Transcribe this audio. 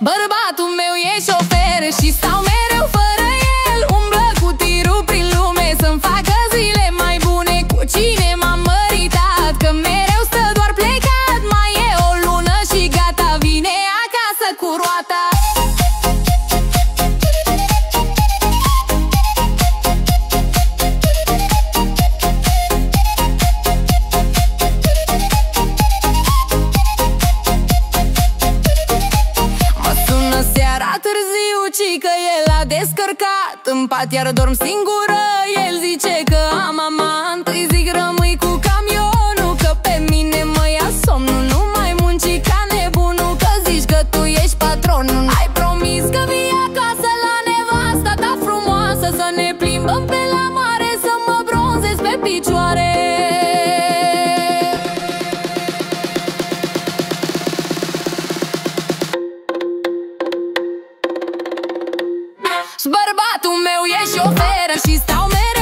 Bărbatul meu e șofer și stau mereu fără el. Umblă cu tirul prin lume să-mi facă zile mai bune. Cu cine m-am măritat, că mereu stă doar plecat. Mai e o lună și gata, vine acasă cu roata. Târziu, cică el a descărcat în pat, iar dorm singură. El zice că am amant. Îi zic rămâi cu camionul, că pe mine mă ia somnul. Nu mai munci ca nebunul, că zici că tu ești patronul. Ai promis că vii acasă la nevasta ta frumoasă, să ne plimbăm pe la mare, să mă bronzez pe picioare. Bărbatul meu e șofer și stau mereu